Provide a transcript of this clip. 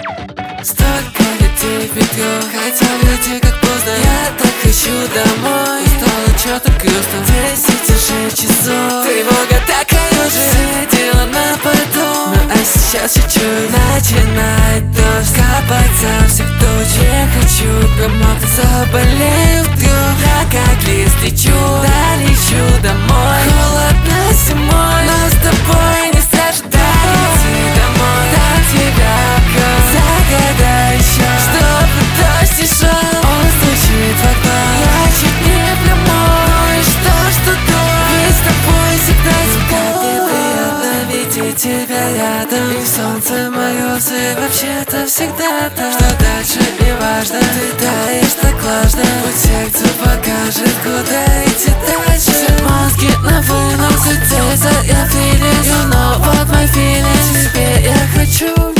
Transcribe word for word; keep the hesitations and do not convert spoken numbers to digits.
Столько людей в метро, хотел уйти как поздно. Я так хочу домой, стало чё-то грустно. Десять уже часов, тревога такая же. Сидела на потом, ну а сейчас чуть-чуть начинает дождь капать со всех туч. Я хочу промокнуть, заболею вдруг. Я как лист лечу, да лечу домой. Холодно зимой, но с тобой не страшно дойти домой. До тебя загадай еще, чтобы дождь не шел. Он стучит в окно, я чуть не прямой. Что ж тут ведь с тобой всегда тепло. Мне приятно видеть тебя рядом, и солнце морозы вообще-то всегда там. Что дальше не важно, ты таешь так важно. Путь сердцу покажет, куда идти дальше. Все мозги на вынос, и я feeling, you know what my feelings. Тебе я хочу